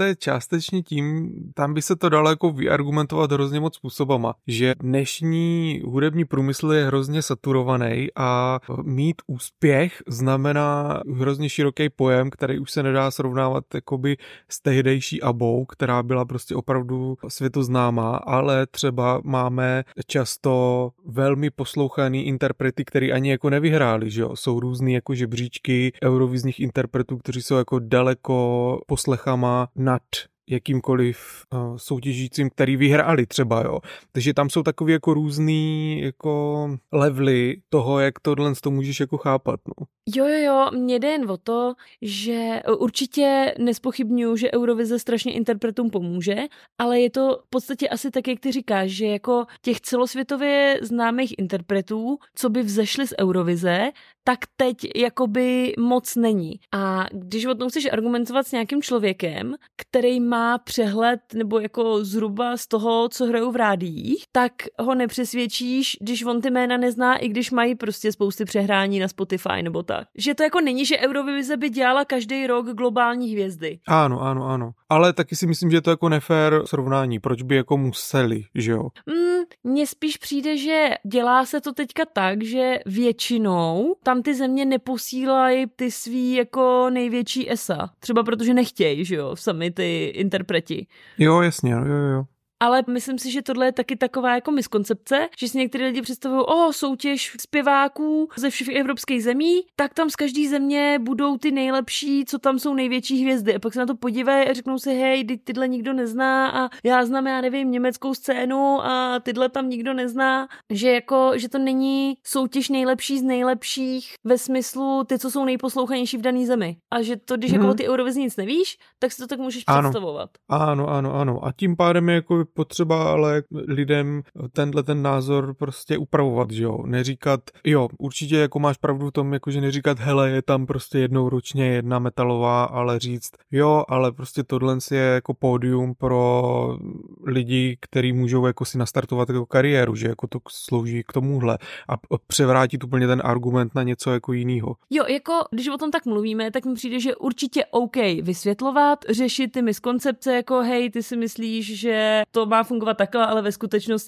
je částečně tím, tam by se to dalo jako vyargumentovat hrozně moc způsobama, že dnešní hudební průmysl je hrozně saturovaný a mít úspěch znamená hrozně široký pojem, který už se nedá srovnávat jakoby s tehdejší ABBou, která byla prostě opravdu světoznámá, ale třeba máme často velmi poslouchaný interprety, který ani jako nevyhráli, že jo? Jsou různý jako žebříčky eurovizních interpretů, kteří jsou jako daleko poslechama nad jakýmkoliv soutěžícím, který vyhráli třeba, jo. Takže tam jsou takový jako různý jako levely toho, jak tohle to můžeš jako chápat, no. Jo, mně jde jen o to, že určitě nespochybňuju, že Eurovize strašně interpretům pomůže, ale je to v podstatě asi tak, jak ty říkáš, že jako těch celosvětově známých interpretů, co by vzešli z Eurovize, tak teď jakoby moc není. A když o tom chceš argumentovat s nějakým člověkem, který má přehled nebo jako zhruba z toho, co hrajou v rádiích, tak ho nepřesvědčíš, když on ty jména nezná, i když mají prostě spousty přehrání na Spotify nebo tak. Že to jako není, že Eurovize by dělala každý rok globální hvězdy. Ano. Ale taky si myslím, že je to jako nefér srovnání. Proč by jako museli, že jo? Mně spíš přijde, že dělá se to teďka tak, že většinou tam ty země neposílají ty svý jako největší esa. Třeba protože nechtějí, že jo, sami ty interpreti. Jo, jasně, jo. Ale myslím si, že tohle je taky taková jako miskoncepce, že si některé lidi představují, soutěž zpěváků ze všech evropských zemí, tak tam z každé země budou ty nejlepší, co tam jsou největší hvězdy. A pak se na to podívají a řeknou si, hej, tyhle nikdo nezná a já znám, německou scénu a tyhle tam nikdo nezná. Že to není soutěž nejlepší z nejlepších ve smyslu ty, co jsou nejposlouchanější v dané zemi. A že to, když jako ty Eurovize nic nevíš, tak si to tak můžeš představovat. Ano. A tím pádem je jako potřeba ale lidem ten názor prostě upravovat, že jo. Neříkat, jo, určitě jako máš pravdu v tom, jakože neříkat, hele, je tam prostě jednou ročně jedna metalová, ale říct, jo, ale prostě tohle je jako pódium pro lidi, kteří můžou jako si nastartovat jako kariéru, že jako to slouží k tomuhle a převrátit úplně ten argument na něco jako jinýho. Jo, jako když o tom tak mluvíme, tak mi přijde, že určitě OK vysvětlovat, řešit ty miskoncepce, jako hej, ty si myslíš, že to má fungovat takhle, ale ve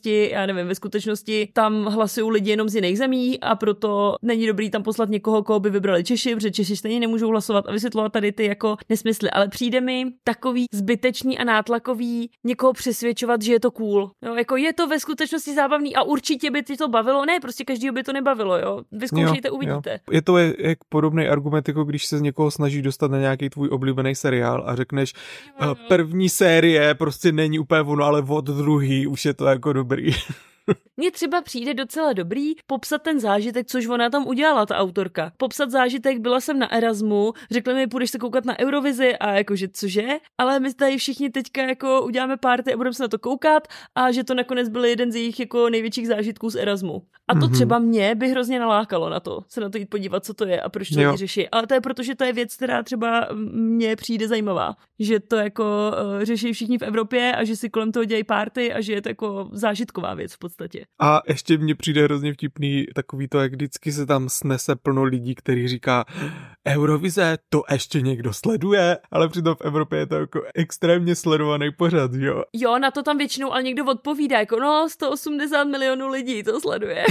skutečnosti tam hlasují lidi jenom z jiných zemí a proto není dobrý tam poslat někoho, koho by vybrali Češi, protože Češi stejně nemůžou hlasovat a vysvětlovat tady ty jako nesmysly. Ale přijde mi takový zbytečný a nátlakový někoho přesvědčovat, že je to cool. Jo, jako je to ve skutečnosti zábavný a určitě by ti to bavilo. Ne, prostě každýho by to nebavilo, jo. Vyzkoušejte, uvidíte. Jo. Je to jak podobný argument, jako když se z někoho snaží dostat na nějaký tvůj oblíbený seriál a řekneš, první série prostě není úplně ono, ale od druhý už je to jako dobrý. Mně třeba přijde docela dobrý popsat ten zážitek, což ona tam udělala, ta autorka. Popsat zážitek, byla jsem na Erasmu, řekli mi, půjdeš se koukat na Eurovizi a jakože cože, ale my tady všichni teďka jako uděláme party a budeme se na to koukat a že to nakonec byl jeden z jejich jako největších zážitků z Erasmu. A to třeba mě by hrozně nalákalo na to, se na to jít podívat, co to je a proč to lidi řeší. Ale to je proto, že to je věc, která třeba mně přijde zajímavá. Že to jako řeší všichni v Evropě a že si kolem toho dělají party a že je to jako zážitková věc v podstatě. A ještě mně přijde hrozně vtipný takový to, jak vždycky se tam snese plno lidí, který říká Eurovize, to ještě někdo sleduje, ale přitom v Evropě je to jako extrémně sledovaný pořad, jo? Jo, na to tam většinou ale někdo odpovídá, jako 180 milionů lidí to sleduje.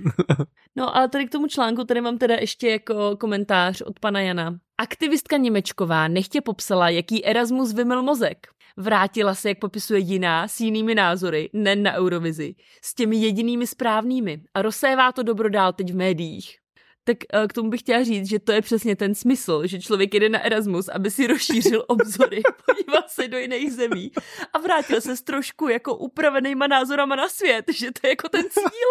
No ale tady k tomu článku, tady mám teda ještě jako komentář od pana Jana. Aktivistka Němečková nechtě popsala, jaký Erasmus vymyl mozek. Vrátila se, jak popisuje jiná, s jinými názory, ne na Eurovizi, s těmi jedinými správnými a rozsévá to dobro dál teď v médiích. Tak k tomu bych chtěla říct, že to je přesně ten smysl, že člověk jede na Erasmus, aby si rozšířil obzory, podíval se do jiných zemí a vrátil se s trošku jako upravenýma názorama na svět, že to je jako ten cíl.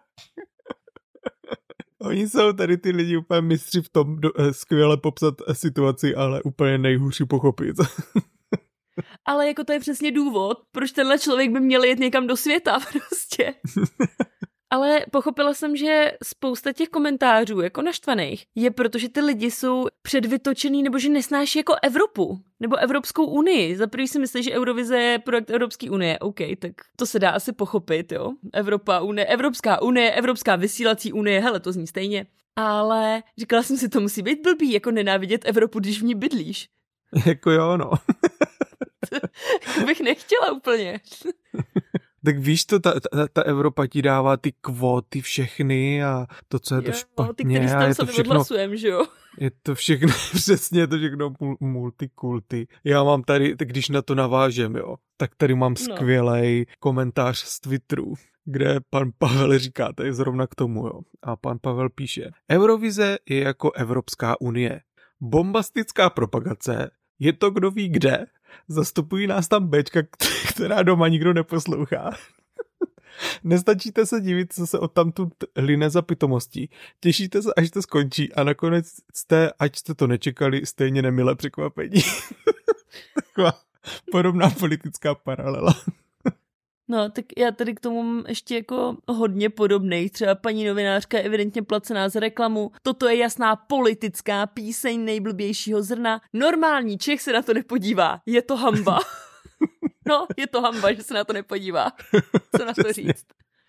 Oni jsou tady ty lidi úplně mistři v tom skvěle popsat situaci, ale úplně nejhůř pochopit. Ale jako to je přesně důvod, proč tenhle člověk by měl jet někam do světa prostě. Ale pochopila jsem, že spousta těch komentářů jako naštvaných je, protože ty lidi jsou předvytočený nebo že nesnáší jako Evropu nebo Evropskou unii. Za prvý si myslí, že Eurovize je projekt Evropské unie. OK, tak to se dá asi pochopit, jo. Evropská unie, Evropská vysílací unie, hele, to zní stejně. Ale říkala jsem si, to musí být blbý, jako nenávidět Evropu, když v ní bydlíš. Jako jo, no. To bych nechtěla úplně. Tak víš to, ta Evropa ti dává ty kvóty všechny a to, co je to špatně. Ty, který a je to všechno odhlasujem, že jo? Je to všechno, přesně, je to všechno multikulty. Já mám tady, když na to navážem, jo, tak tady mám skvělej komentář z Twitteru, kde pan Pavel říká, to je zrovna k tomu, jo. A pan Pavel píše, Eurovize je jako Evropská unie. Bombastická propagace, je to kdo ví kde. Zastupují nás tam béčka, která doma nikdo neposlouchá. Nestačíte se divit, co se odtamtud line za pitomostí. Těšíte se, až to skončí a nakonec jste, ať jste to nečekali, stejně nemilé překvapení. Taková podobná politická paralela. No, tak já tady k tomu mám ještě jako hodně podobných. Třeba paní novinářka je evidentně placená za reklamu. Toto je jasná politická píseň nejblbějšího zrna. Normální Čech se na to nepodívá. Je to hanba. No, je to hanba, že se na to nepodívá. Co na to říct?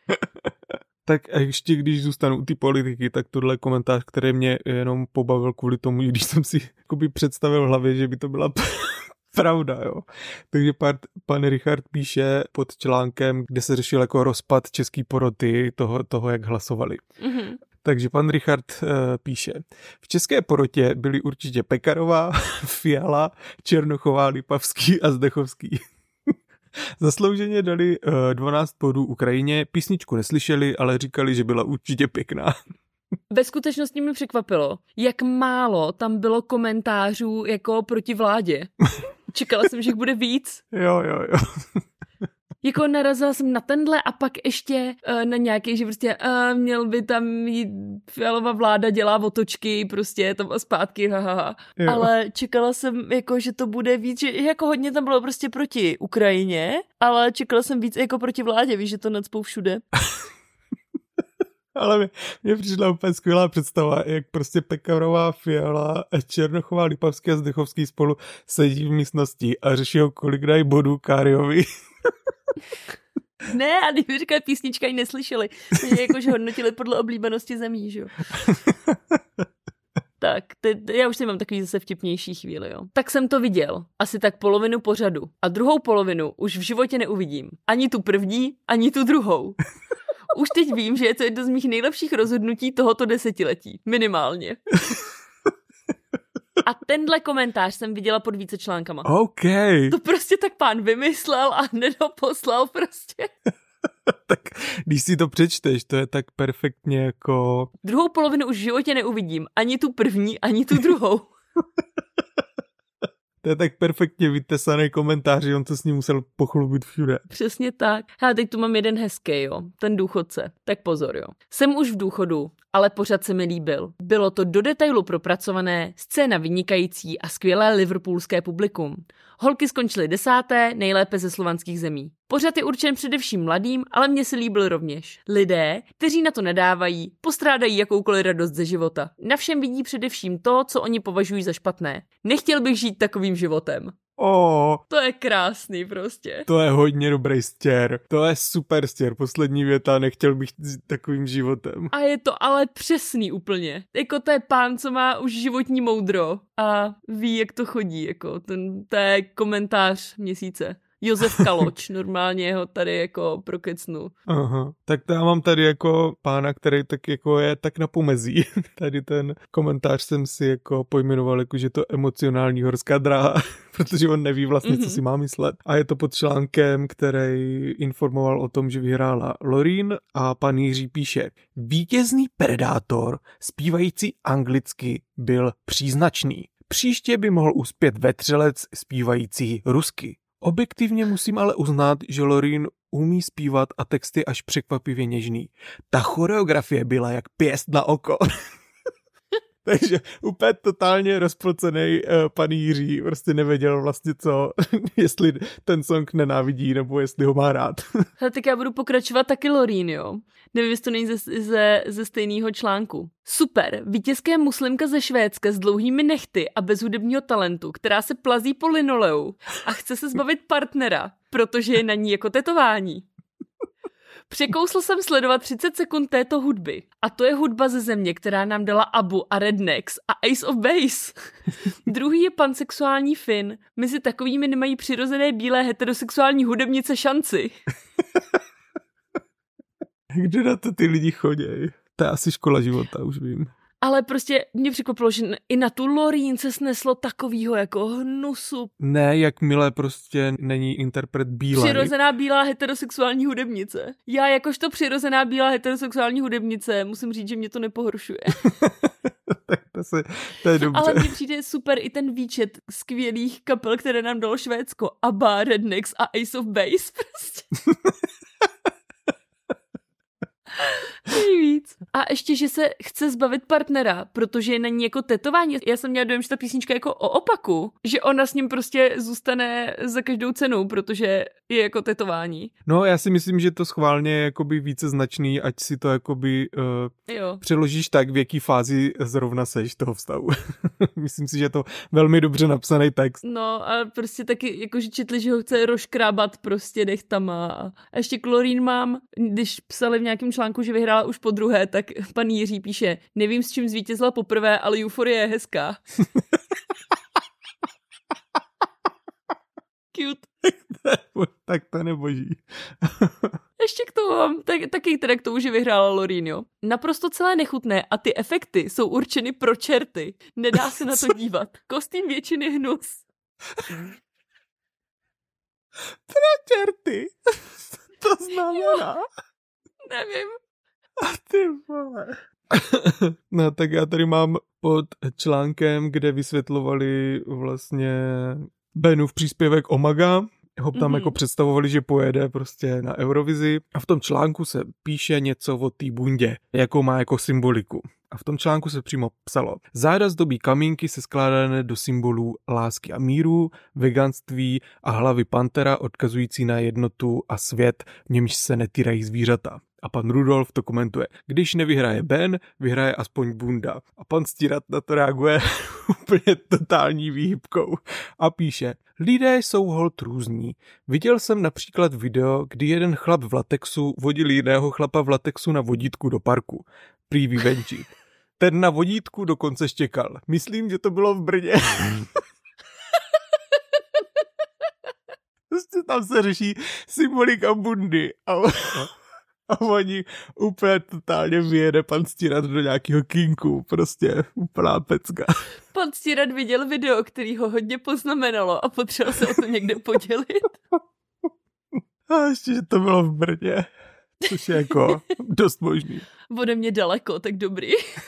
Tak a ještě když zůstanu u ty politiky, tak tohle je komentář, který mě jenom pobavil kvůli tomu, když jsem si představil v hlavě, že by to byla pravda, jo. Takže pan Richard píše pod článkem, kde se řešil jako rozpad český poroty toho jak hlasovali. Mm-hmm. Takže pan Richard píše, v české porotě byli určitě Pekarová, Fiala, Černochová, Lipavský a Zdechovský. Zaslouženě dali 12 bodů Ukrajině, písničku neslyšeli, ale říkali, že byla určitě pěkná. Ve skutečnosti mi překvapilo, jak málo tam bylo komentářů jako proti vládě. Čekala jsem, že jich bude víc. Jo. Jako narazila jsem na tenhle a pak ještě na nějaký, že prostě měl by tam jít Fialova vláda dělá otočky, prostě tam zpátky, haha. Ale čekala jsem, jako, že to bude víc, že jako hodně tam bylo prostě proti Ukrajině, ale čekala jsem víc jako proti vládě, víš, že to nacpou všude. Ale mě přišla úplně skvělá představa, jak prostě Pekarová, Fiala, Černochová, Lipavský a Zdechovský spolu sedí v místnosti a řeší ho, kolik dají bodů Káriovi. Ne, a když mi říkali písnička, ji neslyšeli. Mě jakože hodnotili podle oblíbenosti zemí, že jo. Tak, já už si mám takový zase vtipnější chvíli, jo. Tak jsem to viděl, asi tak polovinu pořadu. A druhou polovinu už v životě neuvidím. Ani tu první, ani tu druhou. Už teď vím, že je to jedno z mých nejlepších rozhodnutí tohoto desetiletí. Minimálně. A tenhle komentář jsem viděla pod více článkama. OK. To prostě tak pán vymyslel a nedoposlal prostě. Tak když si to přečteš, to je tak perfektně jako... Druhou polovinu už v životě neuvidím. Ani tu první, ani tu druhou. To je tak perfektně vytesaný komentář, že on to s ním musel pochlubit všude. Přesně tak. A teď tu mám jeden hezký, jo. Ten důchodce. Tak pozor, jo. Jsem už v důchodu, ale pořád se mi líbil. Bylo to do detailu propracované, scéna vynikající a skvělé liverpoolské publikum. Holky skončily 10., nejlépe ze slovanských zemí. Pořad je určen především mladým, ale mně se líbil rovněž. Lidé, kteří na to nedávají, postrádají jakoukoliv radost ze života. Na všem vidí především to, co oni považují za špatné. Nechtěl bych žít takovým životem. To je krásný prostě. To je hodně dobrý stěr. To je super stěr. Poslední věta, nechtěl bych žít takovým životem. A je to ale přesný úplně. Jako to je pán, co má už životní moudro a ví, jak to chodí. Jako to je komentář měsíce. Josef Kaloč, normálně ho tady jako prokecnu. Aha, tak já mám tady jako pána, který tak jako je tak na pomezí. Tady ten komentář jsem si jako pojmenoval, jako že to emocionální horská dráha, protože on neví vlastně, co si má myslet. A je to pod článkem, který informoval o tom, že vyhrála Loreen a pan Jiří píše: vítězný predátor, zpívající anglicky, byl příznačný. Příště by mohl uspět vetřelec zpívající rusky. Objektivně musím ale uznat, že Loreen umí zpívat a texty až překvapivě něžný. Ta choreografie byla jak pěst na oko. Takže úplně totálně rozplocený pan Jiří prostě nevěděl vlastně co, jestli ten song nenávidí nebo jestli ho má rád. Hele, tak já budu pokračovat taky Loreen, jo. Nevím, jestli to není ze stejného článku. Super, vítězka je muslimka ze Švédska s dlouhými nehty a bez hudebního talentu, která se plazí po linoleu a chce se zbavit partnera, protože je na ní jako tetování. Překousl jsem sledovat 30 sekund této hudby. A to je hudba ze země, která nám dala Abu a Rednecks a Ace of Base. Druhý je pansexuální Finn. Mezi takovými nemají přirozené bílé heterosexuální hudebnice šanci. Kde na to ty lidi chodějí? To je asi škola života, už vím. Ale prostě mě překvapilo, že i na tu Loreen se sneslo takovýho jako hnusu. Ne, jakmile prostě není interpret bílý. Přirozená bílá heterosexuální hudebnice. Já jakožto přirozená bílá heterosexuální hudebnice musím říct, že mě to nepohoršuje. Tak to je dobře. Ale mně přijde super i ten výčet skvělých kapel, které nám dalo Švédsko. ABBA, Rednecks a Ace of Base prostě. Nejvíc. A ještě, že se chce zbavit partnera, protože je na ní jako tetování. Já jsem měla dojem, že ta písnička jako o opaku, že ona s ním prostě zůstane za každou cenu, protože je jako tetování. No, já si myslím, že to schválně je jakoby více značný, ať si to jakoby přeložíš tak, v jaký fázi zrovna seš toho vztahu. Myslím si, že je to velmi dobře napsaný text. No a prostě taky jakože četli, že ho chce rozkrábat prostě nechtama. A ještě Loreen mám, když psali v nějakém článku, že vyhrála už po druhé, tak pan Jiří píše, nevím, s čím zvítězila poprvé, ale euforie je hezká. Cute. Tak to neboží. Ještě k tomu mám taky teda k tomu, že vyhrála Loreen, jo. Naprosto celé nechutné a ty efekty jsou určeny pro čerty. Nedá se na to dívat. Kostým většiny hnus. Pro čerty? To znamená? Nevím. A ty vole. No tak já tady mám pod článkem, kde vysvětlovali vlastně Benův příspěvek Omaga. Ho tam jako představovali, že pojede prostě na Eurovizi. A v tom článku se píše něco o té bundě, jakou má jako symboliku. A v tom článku se přímo psalo. Záda zdobí kamínky se skládané do symbolů lásky a míru, veganství a hlavy pantera odkazující na jednotu a svět, v němž se netýrají zvířata. A pan Rudolf to komentuje. Když nevyhraje Ben, vyhraje aspoň bunda. A pan Stírat na to reaguje úplně totální výhybkou. A píše, lidé jsou holt různí. Viděl jsem například video, kdy jeden chlap v latexu vodil jiného chlapa v latexu na vodítku do parku. Prý vyvenčit. Ten na vodítku dokonce štěkal. Myslím, že to bylo v Brně. Prostě tam se řeší symbolika bundy. A oni úplně totálně vyjede pan Stírat do nějakého kinku. Prostě úplná pecka. Pan Stírat viděl video, který ho hodně poznamenalo a potřeboval se o to někde podělit. A ještě, že to bylo v Brně. Což je jako dost možný. Ode mě daleko, tak dobrý.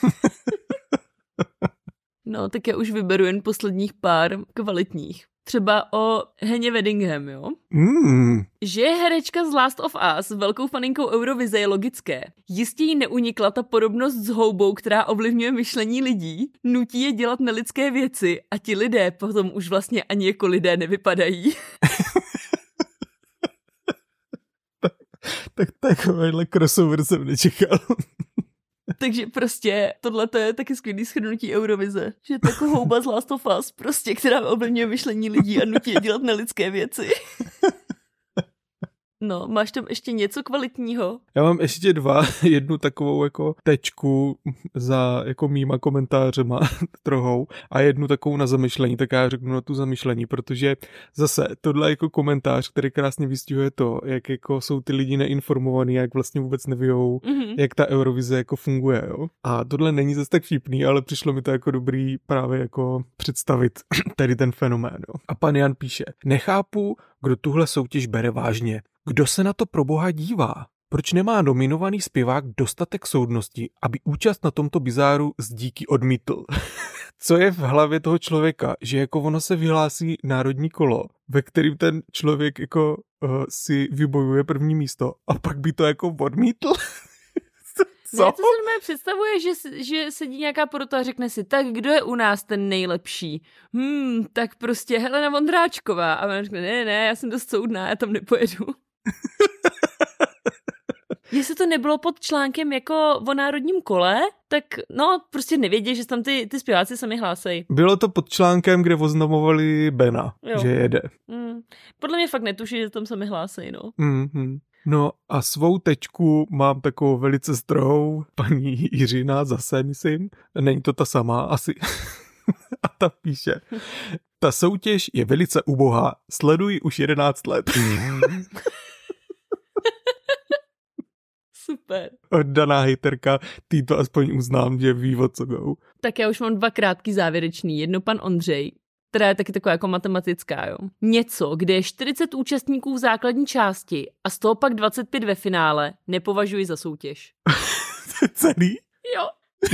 No, tak já už vyberu jen posledních pár kvalitních. Třeba o Heně Weddingham, jo? Že je herečka z Last of Us velkou faninkou Eurovize je logické. Jistě jí neunikla ta podobnost s houbou, která ovlivňuje myšlení lidí, nutí je dělat nelidské věci a ti lidé potom už vlastně ani jako lidé nevypadají. Tak takovýhle crossover jsem nečekal. Takže prostě tohle je taky skvělý shrnutí Eurovize. Že je to jako houba z Last of Us, prostě, která ovlivňuje myšlení lidí a nutí je dělat nelidské věci. No, máš tam ještě něco kvalitního? Já mám ještě jednu takovou jako tečku za jako mýma komentářema trohou a jednu takovou na zamyšlení, tak já řeknu na tu zamyšlení, protože zase tohle jako komentář, který krásně vystihuje to, jak jako jsou ty lidi neinformovaní, jak vlastně vůbec nevějou, jak ta Eurovize jako funguje, jo. A tohle není zase tak vtipný, ale přišlo mi to jako dobrý právě jako představit tady ten fenomén, jo. A pan Jan píše, nechápu, kdo tuhle soutěž bere vážně. Kdo se na to pro boha dívá? Proč nemá nominovaný zpěvák dostatek soudnosti, aby účast na tomto bizáru z díky odmítl? Co je v hlavě toho člověka, že jako ono se vyhlásí národní kolo, ve kterým ten člověk jako si vybojuje první místo a pak by to jako odmítl? Co? Ne, to se mě představuje, že sedí nějaká porota a řekne si, tak kdo je u nás ten nejlepší? Tak prostě Helena Vondráčková. A ona řekne, ne, já jsem dost soudná, já tam nepojedu. Jestli to nebylo pod článkem jako o národním kole, tak no, prostě nevědí, že tam ty zpěváci sami hlásejí. Bylo to pod článkem, kde oznamovali Bena, že jede. Podle mě fakt netuší, že tam sami hlásejí, no. No a svou tečku mám takovou velice strohou, paní Jiřina, zase myslím, není to ta sama asi. A ta píše, ta soutěž je velice ubohá, sleduji už 11 let. Super. Oddaná hejterka, tý to aspoň uznám, že ví, o co go. Tak já už mám 2 krátký závěrečný. Jedno pan Ondřej, která je taky taková jako matematická, jo. Něco, kde je 40 účastníků v základní části a z toho pak 25 ve finále, nepovažuji za soutěž. Celý? Jo.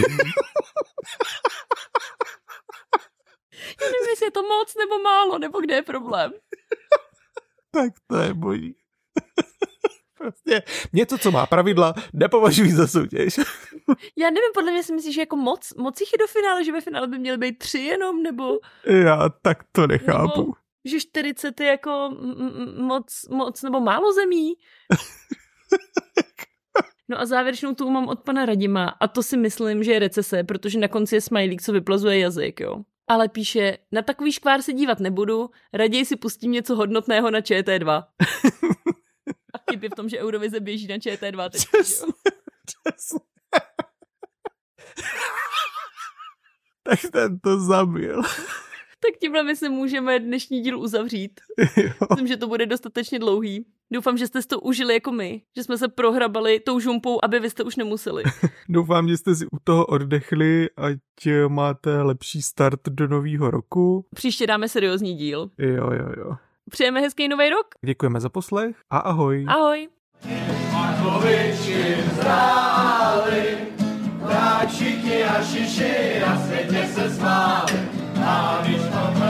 Já nevím, jestli je to moc nebo málo, nebo kde je problém. Tak to je boží. Prostě něco, co má pravidla, nepovažuji za soutěž. Já nevím, podle mě si myslíš, že jako moc jich je do finále, že ve finále by měly být 3 jenom, nebo... Já tak to nechápu. Nebo, že 40 je jako moc nebo málo zemí. No a závěrečnou tu mám od pana Radima a to si myslím, že je recese, protože na konci je smajlík, co vyplazuje jazyk, jo. Ale píše, na takový škvár se dívat nebudu, raději si pustím něco hodnotného na ČT2. A chyb je v tom, že Eurovize běží na ČT2 teď. Přesně. Tak ten to zabil. Tak tímhle my si můžeme dnešní díl uzavřít. Jo. Myslím, že to bude dostatečně dlouhý. Doufám, že jste si to užili jako my, že jsme se prohrabali tou žumpou, aby vy jste už nemuseli. Doufám, že jste si u toho oddechli, ať máte lepší start do nového roku. Příště dáme seriózní díl. Jo. Přejeme hezký nový rok. Děkujeme za poslech a ahoj. Ahoj. Markoviči zráli, všichni a šiši na světě se smáli. A když